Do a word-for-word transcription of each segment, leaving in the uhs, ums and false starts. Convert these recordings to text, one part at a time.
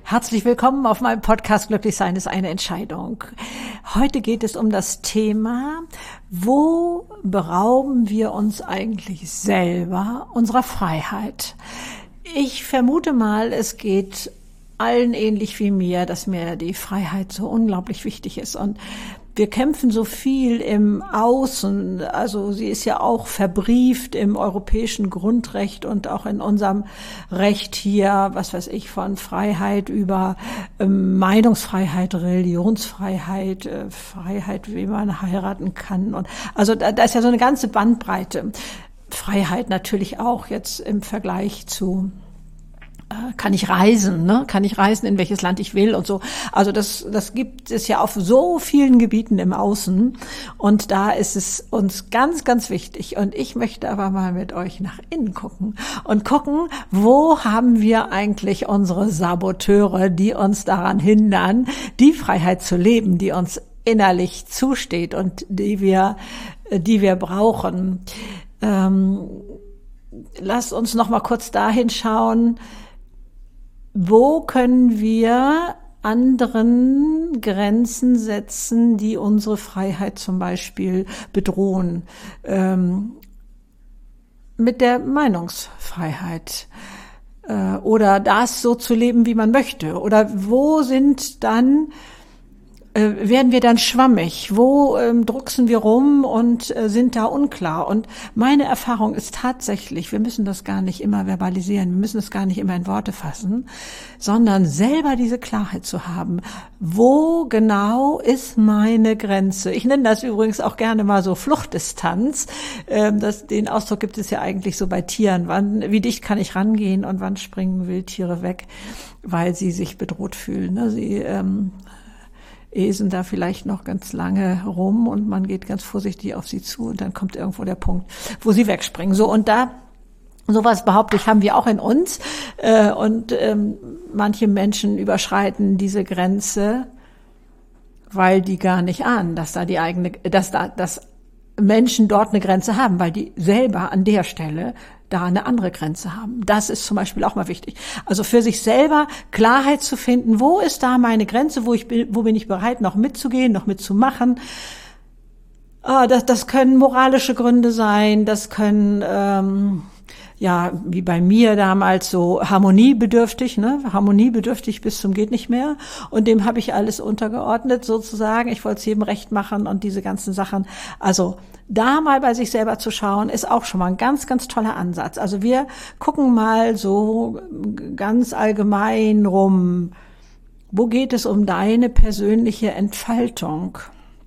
Herzlich willkommen auf meinem Podcast Glücklich sein ist eine Entscheidung. Heute geht es um das Thema, wo berauben wir uns eigentlich selber unserer Freiheit? Ich vermute mal, es geht allen ähnlich wie mir, dass mir die Freiheit so unglaublich wichtig ist. Und wir kämpfen so viel im Außen, also sie ist ja auch verbrieft im europäischen Grundrecht und auch in unserem Recht hier, was weiß ich, von Freiheit über ähm, Meinungsfreiheit, Religionsfreiheit, äh, Freiheit, wie man heiraten kann. Und also da, da ist ja so eine ganze Bandbreite. Freiheit natürlich auch jetzt im Vergleich zu kann ich reisen, ne? Kann ich reisen, in welches Land ich will und so. Also das, das gibt es ja auf so vielen Gebieten im Außen. Und da ist es uns ganz, ganz wichtig. Und ich möchte aber mal mit euch nach innen gucken und gucken, wo haben wir eigentlich unsere Saboteure, die uns daran hindern, die Freiheit zu leben, die uns innerlich zusteht und die wir, die wir brauchen. Ähm, lasst uns noch mal kurz dahin schauen, wo können wir anderen Grenzen setzen, die unsere Freiheit zum Beispiel bedrohen? Ähm, mit der Meinungsfreiheit. Äh, oder das so zu leben, wie man möchte. Oder wo sind dann werden wir dann schwammig? Wo ähm, drucksen wir rum und äh, sind da unklar? Und meine Erfahrung ist tatsächlich, wir müssen das gar nicht immer verbalisieren, wir müssen es gar nicht immer in Worte fassen, sondern selber diese Klarheit zu haben. Wo genau ist meine Grenze? Ich nenne das übrigens auch gerne mal so Fluchtdistanz. Ähm, das, den Ausdruck gibt es ja eigentlich so bei Tieren. Wann, wie dicht kann ich rangehen und wann springen Wildtiere weg, weil sie sich bedroht fühlen? Ne? Sie ähm, esen da vielleicht noch ganz lange rum und man geht ganz vorsichtig auf sie zu und dann kommt irgendwo der Punkt, wo sie wegspringen. So, und da, sowas behaupte ich, haben wir auch in uns. Äh, und ähm, manche Menschen überschreiten diese Grenze, weil die gar nicht ahnen, dass da die eigene, dass da, dass Menschen dort eine Grenze haben, weil die selber an der Stelle da eine andere Grenze haben. Das ist zum Beispiel auch mal wichtig. Also für sich selber Klarheit zu finden, wo ist da meine Grenze, wo ich bin, wo bin ich bereit, noch mitzugehen, noch mitzumachen. Ah, das, das können moralische Gründe sein, das können ähm, ja, wie bei mir damals so harmoniebedürftig, ne, harmoniebedürftig bis zum geht nicht mehr. Und dem habe ich alles untergeordnet sozusagen. Ich wollte es jedem recht machen und diese ganzen Sachen. Also da mal bei sich selber zu schauen, ist auch schon mal ein ganz, ganz toller Ansatz. Also wir gucken mal so ganz allgemein rum, wo geht es um deine persönliche Entfaltung,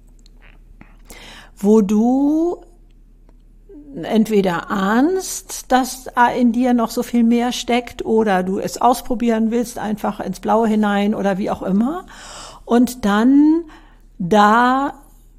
wo du entweder ahnst, dass in dir noch so viel mehr steckt oder du es ausprobieren willst, einfach ins Blaue hinein oder wie auch immer. Und dann da,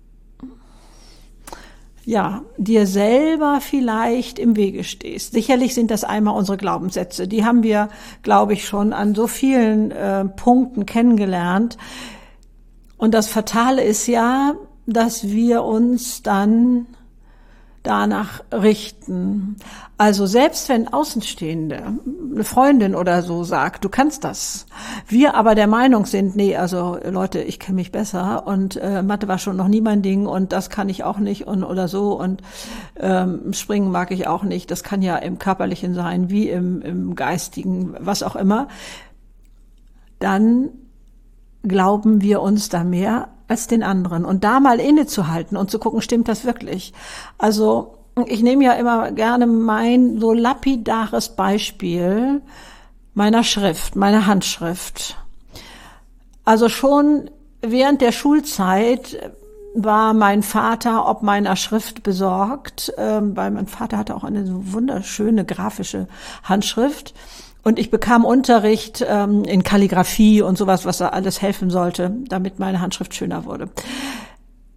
ja, dir selber vielleicht im Wege stehst. Sicherlich sind das einmal unsere Glaubenssätze. Die haben wir, glaube ich, schon an so vielen äh, Punkten kennengelernt. Und das Fatale ist ja, dass wir uns dann danach richten. Also selbst wenn Außenstehende, eine Freundin oder so sagt, du kannst das, wir aber der Meinung sind, nee, also Leute, ich kenne mich besser und äh, Mathe war schon noch nie mein Ding und das kann ich auch nicht und oder so und ähm, Springen mag ich auch nicht, das kann ja im Körperlichen sein, wie im, im Geistigen, was auch immer, dann glauben wir uns da mehr als den anderen. Und da mal innezuhalten und zu gucken, stimmt das wirklich? Also ich nehme ja immer gerne mein so lapidares Beispiel meiner Schrift, meiner Handschrift. Also schon während der Schulzeit war mein Vater ob meiner Schrift besorgt, ähm, weil mein Vater hatte auch eine so wunderschöne grafische Handschrift. Und ich bekam Unterricht ähm, in Kalligraphie und sowas, was da alles helfen sollte, damit meine Handschrift schöner wurde.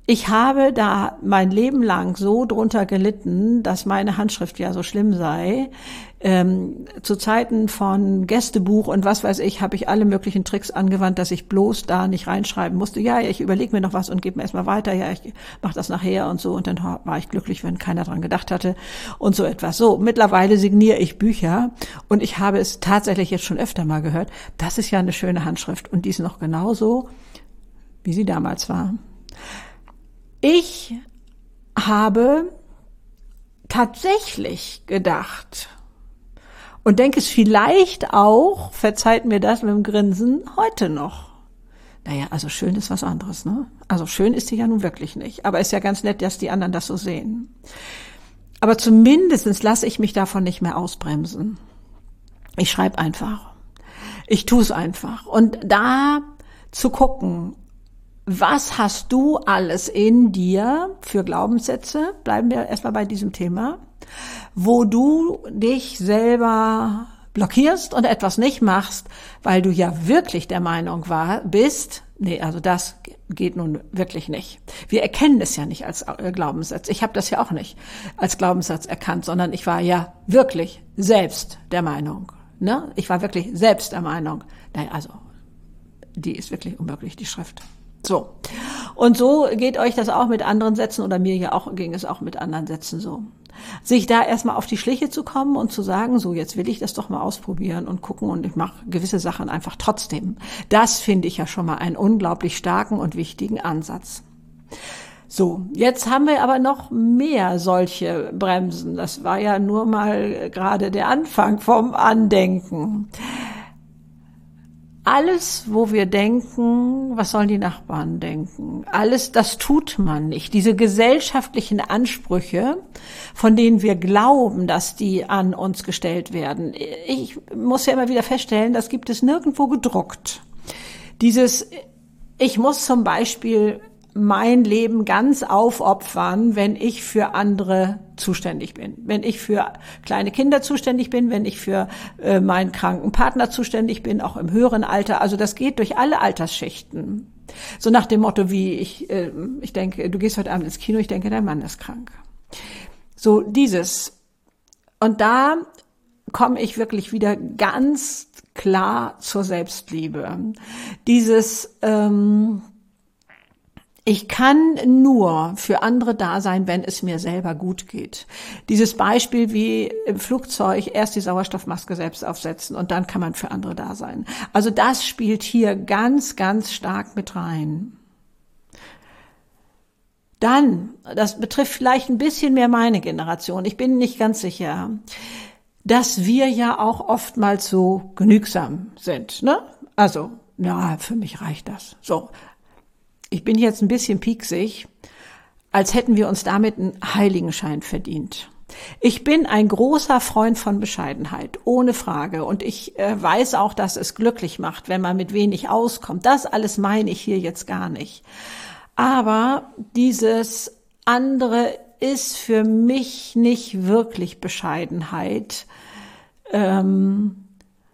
Ich habe da mein Leben lang so drunter gelitten, dass meine Handschrift ja so schlimm sei. Ähm, zu Zeiten von Gästebuch und was weiß ich, habe ich alle möglichen Tricks angewandt, dass ich bloß da nicht reinschreiben musste. Ja, ich überlege mir noch was und gebe mir erstmal weiter. Ja, ich mache das nachher und so. Und dann war ich glücklich, wenn keiner dran gedacht hatte und so etwas. So, mittlerweile signiere ich Bücher und ich habe es tatsächlich jetzt schon öfter mal gehört. Das ist ja eine schöne Handschrift und die ist noch genauso, wie sie damals war. Ich habe tatsächlich gedacht und denke es vielleicht auch, verzeiht mir das mit dem Grinsen, heute noch. Naja, also schön ist was anderes, ne? Also schön ist die ja nun wirklich nicht. Aber ist ja ganz nett, dass die anderen das so sehen. Aber zumindest lasse ich mich davon nicht mehr ausbremsen. Ich schreibe einfach. Ich tue es einfach. Und da zu gucken, was hast du alles in dir für Glaubenssätze? Bleiben wir erstmal bei diesem Thema, wo du dich selber blockierst und etwas nicht machst, weil du ja wirklich der Meinung war, bist, nee, also das geht nun wirklich nicht. Wir erkennen es ja nicht als Glaubenssatz. Ich habe das ja auch nicht als Glaubenssatz erkannt, sondern ich war ja wirklich selbst der Meinung. Ne? Ich war wirklich selbst der Meinung. Nein, also die ist wirklich unmöglich, die Schrift. So. Und so geht euch das auch mit anderen Sätzen oder mir ja auch ging es auch mit anderen Sätzen so. Sich da erstmal auf die Schliche zu kommen und zu sagen, so jetzt will ich das doch mal ausprobieren und gucken und ich mache gewisse Sachen einfach trotzdem. Das finde ich ja schon mal einen unglaublich starken und wichtigen Ansatz. So, jetzt haben wir aber noch mehr solche Bremsen. Das war ja nur mal gerade der Anfang vom Andenken. Alles, wo wir denken, was sollen die Nachbarn denken? Alles, das tut man nicht. Diese gesellschaftlichen Ansprüche, von denen wir glauben, dass die an uns gestellt werden. Ich muss ja immer wieder feststellen, das gibt es nirgendwo gedruckt. Dieses, ich muss zum Beispiel mein Leben ganz aufopfern, wenn ich für andere zuständig bin. Wenn ich für kleine Kinder zuständig bin, wenn ich für äh, meinen kranken Partner zuständig bin, auch im höheren Alter. Also das geht durch alle Altersschichten. So nach dem Motto wie, ich, äh, ich denke, du gehst heute Abend ins Kino, ich denke, dein Mann ist krank. So dieses. Und da komme ich wirklich wieder ganz klar zur Selbstliebe. Dieses, ähm, ich kann nur für andere da sein, wenn es mir selber gut geht. Dieses Beispiel wie im Flugzeug erst die Sauerstoffmaske selbst aufsetzen und dann kann man für andere da sein. Also das spielt hier ganz, ganz stark mit rein. Dann, das betrifft vielleicht ein bisschen mehr meine Generation, ich bin nicht ganz sicher, dass wir ja auch oftmals so genügsam sind, ne? Also, ja, für mich reicht das. So. Ich bin jetzt ein bisschen pieksig, als hätten wir uns damit einen Heiligenschein verdient. Ich bin ein großer Freund von Bescheidenheit, ohne Frage. Und ich äh, weiß auch, dass es glücklich macht, wenn man mit wenig auskommt. Das alles meine ich hier jetzt gar nicht. Aber dieses andere ist für mich nicht wirklich Bescheidenheit. Ähm,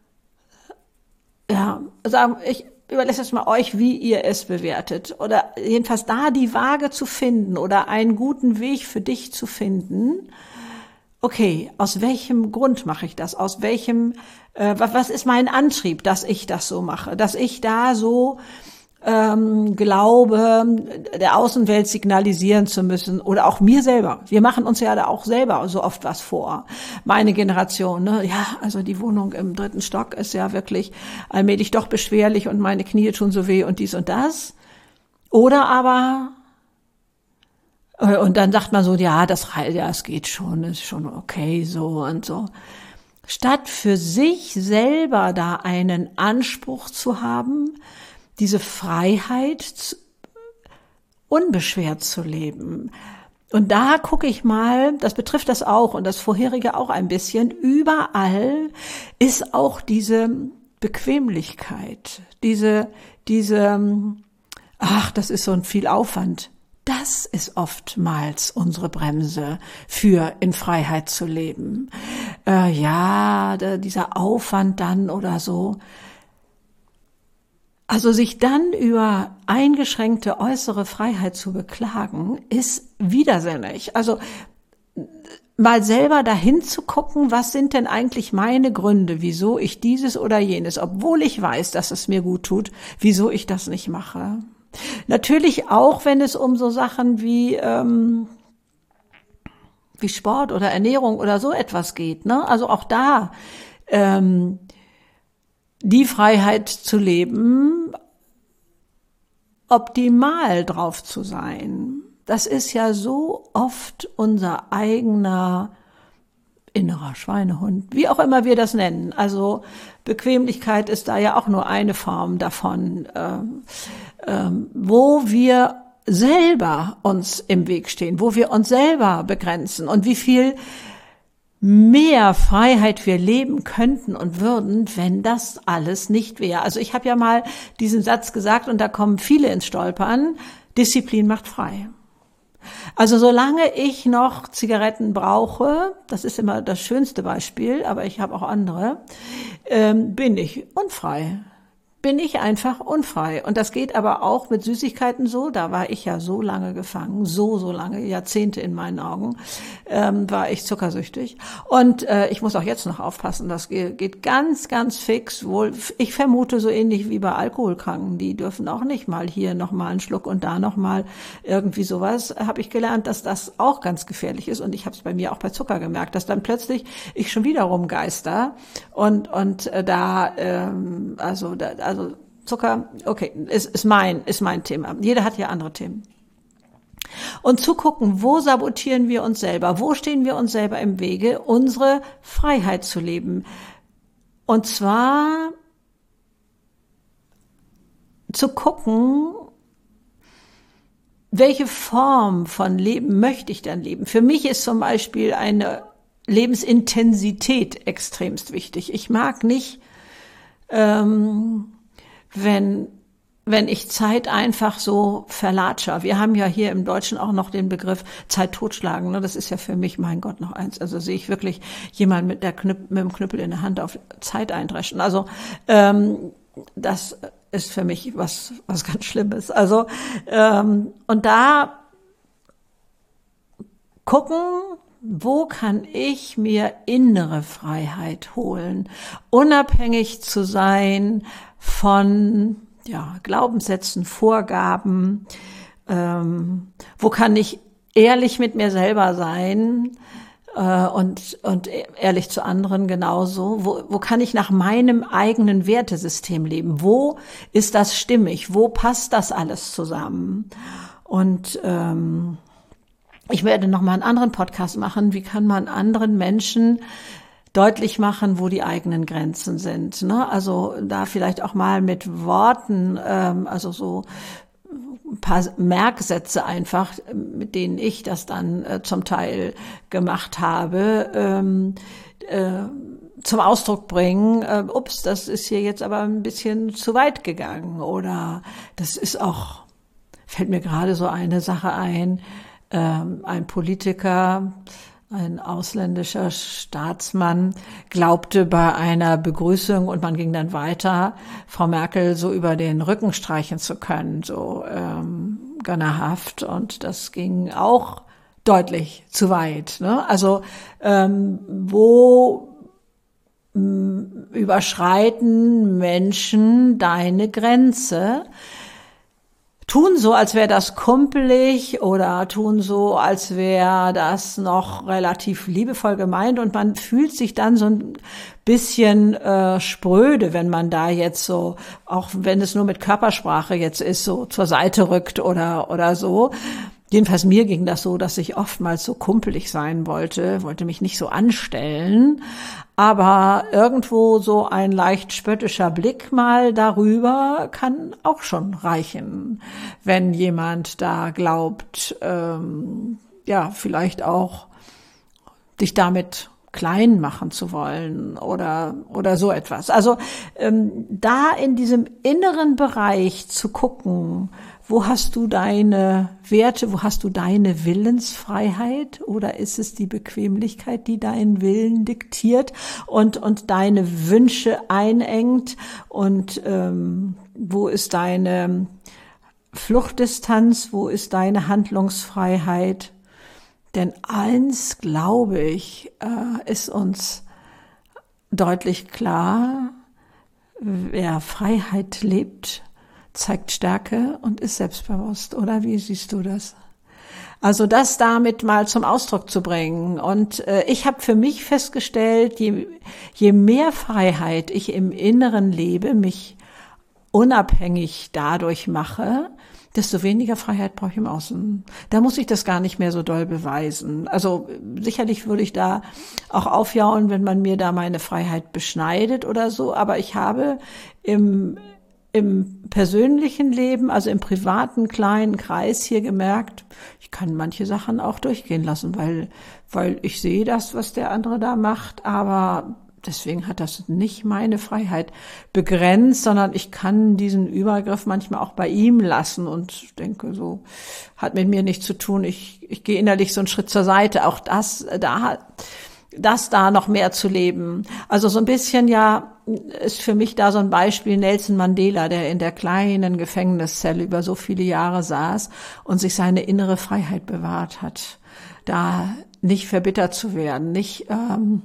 ja, sagen ich überlasse es mal euch, wie ihr es bewertet. Oder jedenfalls da die Waage zu finden oder einen guten Weg für dich zu finden. Okay, aus welchem Grund mache ich das? Aus welchem, äh, was ist mein Antrieb, dass ich das so mache? Dass ich da so ähm, glaube, der Außenwelt signalisieren zu müssen oder auch mir selber. Wir machen uns ja da auch selber so oft was vor. Meine Generation, ne? Ja, also die Wohnung im dritten Stock ist ja wirklich allmählich doch beschwerlich und meine Knie tun so weh und dies und das. Oder aber, und dann sagt man so, ja, das, ja, es geht schon, ist schon okay, so und so. Statt für sich selber da einen Anspruch zu haben, diese Freiheit unbeschwert zu leben. Und da gucke ich mal, das betrifft das auch und das vorherige auch ein bisschen, überall ist auch diese Bequemlichkeit, diese, diese, ach, das ist so ein viel Aufwand. Das ist oftmals unsere Bremse für in Freiheit zu leben. Äh, ja, da, dieser Aufwand dann oder so. Also sich dann über eingeschränkte äußere Freiheit zu beklagen, ist widersinnig. Also mal selber dahin zu gucken, was sind denn eigentlich meine Gründe, wieso ich dieses oder jenes, obwohl ich weiß, dass es mir gut tut, wieso ich das nicht mache. Natürlich auch, wenn es um so Sachen wie ähm, wie Sport oder Ernährung oder so etwas geht, ne? Also auch da ähm, die Freiheit zu leben, optimal drauf zu sein. Das ist ja so oft unser eigener innerer Schweinehund, wie auch immer wir das nennen. Also Bequemlichkeit ist da ja auch nur eine Form davon, ähm, ähm, wo wir selber uns im Weg stehen, wo wir uns selber begrenzen und wie viel mehr Freiheit wir leben könnten und würden, wenn das alles nicht wäre. Also ich habe ja mal diesen Satz gesagt und da kommen viele ins Stolpern, Disziplin macht frei. Also solange ich noch Zigaretten brauche, das ist immer das schönste Beispiel, aber ich habe auch andere, ähm, bin ich unfrei. Bin ich einfach unfrei. Und das geht aber auch mit Süßigkeiten so. Da war ich ja so lange gefangen, so, so lange, Jahrzehnte in meinen Augen, ähm, war ich zuckersüchtig. Und äh, ich muss auch jetzt noch aufpassen, das geht, geht ganz, ganz fix. Wohl, ich vermute so ähnlich wie bei Alkoholkranken. Die dürfen auch nicht mal hier nochmal einen Schluck und da nochmal irgendwie sowas. Habe ich gelernt, dass das auch ganz gefährlich ist. Und ich habe es bei mir auch bei Zucker gemerkt, dass dann plötzlich ich schon wieder rumgeister. Und, und äh, da, ähm, also da, Also Zucker, okay, ist, ist mein, ist mein Thema. Jeder hat ja andere Themen. Und zu gucken, wo sabotieren wir uns selber? Wo stehen wir uns selber im Wege, unsere Freiheit zu leben? Und zwar zu gucken, welche Form von Leben möchte ich denn leben? Für mich ist zum Beispiel eine Lebensintensität extremst wichtig. Ich mag nicht, ähm, wenn, wenn ich Zeit einfach so verlatsche. Wir haben ja hier im Deutschen auch noch den Begriff Zeit totschlagen. Ne? Das ist ja für mich, mein Gott, noch eins. Also sehe ich wirklich jemanden mit der Knüpp, mit dem Knüppel in der Hand auf Zeit eindreschen. Also, ähm, das ist für mich was, was ganz Schlimmes. Also, ähm, und da gucken, wo kann ich mir innere Freiheit holen, unabhängig zu sein von ja, Glaubenssätzen, Vorgaben, ähm, wo kann ich ehrlich mit mir selber sein äh, und und ehrlich zu anderen genauso, wo wo kann ich nach meinem eigenen Wertesystem leben, wo ist das stimmig, wo passt das alles zusammen und ähm, ich werde noch mal einen anderen Podcast machen. Wie kann man anderen Menschen deutlich machen, wo die eigenen Grenzen sind? Ne? Also da vielleicht auch mal mit Worten, ähm, also so ein paar Merksätze einfach, mit denen ich das dann äh, zum Teil gemacht habe, ähm, äh, zum Ausdruck bringen. Äh, ups, das ist hier jetzt aber ein bisschen zu weit gegangen. Oder das ist auch, fällt mir gerade so eine Sache ein. Ein Politiker, ein ausländischer Staatsmann, glaubte bei einer Begrüßung und man ging dann weiter, Frau Merkel so über den Rücken streichen zu können, so ähm, gönnerhaft. Und das ging auch deutlich zu weit. Ne? Also ähm, wo m, überschreiten Menschen deine Grenze? Tun so, als wäre das kumpelig oder tun so, als wäre das noch relativ liebevoll gemeint und man fühlt sich dann so ein bisschen äh, spröde, wenn man da jetzt so, auch wenn es nur mit Körpersprache jetzt ist, so zur Seite rückt oder oder so. Jedenfalls mir ging das so, dass ich oftmals so kumpelig sein wollte, wollte mich nicht so anstellen, aber irgendwo so ein leicht spöttischer Blick mal darüber kann auch schon reichen, wenn jemand da glaubt, ähm, ja, vielleicht auch dich damit klein machen zu wollen oder oder so etwas. Also ähm, da in diesem inneren Bereich zu gucken, wo hast du deine Werte, wo hast du deine Willensfreiheit oder ist es die Bequemlichkeit, die deinen Willen diktiert und und deine Wünsche einengt und ähm, wo ist deine Fluchtdistanz, wo ist deine Handlungsfreiheit? Denn eins, glaube ich, ist uns deutlich klar: Wer Freiheit lebt, zeigt Stärke und ist selbstbewusst. Oder wie siehst du das? Also das damit mal zum Ausdruck zu bringen. Und äh, ich habe für mich festgestellt, je, je mehr Freiheit ich im Inneren lebe, mich unabhängig dadurch mache, desto weniger Freiheit brauche ich im Außen. Da muss ich das gar nicht mehr so doll beweisen. Also sicherlich würde ich da auch aufjauen, wenn man mir da meine Freiheit beschneidet oder so. Aber ich habe im im persönlichen Leben, also im privaten kleinen Kreis hier gemerkt, ich kann manche Sachen auch durchgehen lassen, weil, weil ich sehe das, was der andere da macht, aber deswegen hat das nicht meine Freiheit begrenzt, sondern ich kann diesen Übergriff manchmal auch bei ihm lassen und denke, so hat mit mir nichts zu tun. Ich, ich gehe innerlich so einen Schritt zur Seite. Auch das, da, das da noch mehr zu leben. Also so ein bisschen, ja, ist für mich da so ein Beispiel Nelson Mandela, der in der kleinen Gefängniszelle über so viele Jahre saß und sich seine innere Freiheit bewahrt hat, da nicht verbittert zu werden, nicht ähm,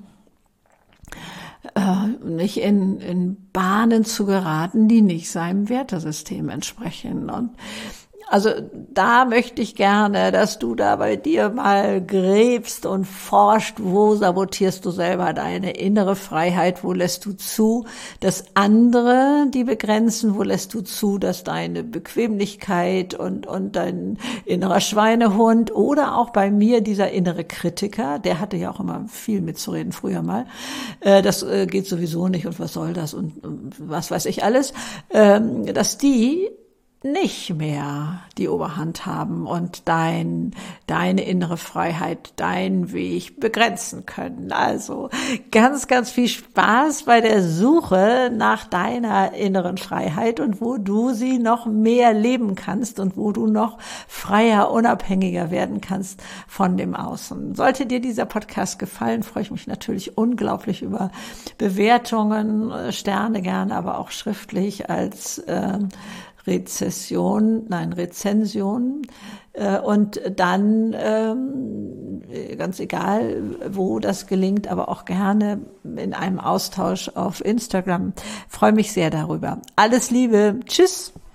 äh, nicht in, in Bahnen zu geraten, die nicht seinem Wertesystem entsprechen. Und also da möchte ich gerne, dass du da bei dir mal gräbst und forscht, wo sabotierst du selber deine innere Freiheit, wo lässt du zu, dass andere die begrenzen, wo lässt du zu, dass deine Bequemlichkeit und und dein innerer Schweinehund oder auch bei mir dieser innere Kritiker, der hatte ja auch immer viel mitzureden früher mal, äh, das äh, geht sowieso nicht und was soll das und, und was weiß ich alles, ähm, dass die nicht mehr die Oberhand haben und dein, deine innere Freiheit, deinen Weg begrenzen können. Also ganz, ganz viel Spaß bei der Suche nach deiner inneren Freiheit und wo du sie noch mehr leben kannst und wo du noch freier, unabhängiger werden kannst von dem Außen. Sollte dir dieser Podcast gefallen, freue ich mich natürlich unglaublich über Bewertungen, Sterne gerne, aber auch schriftlich als äh, Rezession, nein, Rezension äh, und dann ähm, ganz egal, wo das gelingt, aber auch gerne in einem Austausch auf Instagram. Freue mich sehr darüber. Alles Liebe. Tschüss.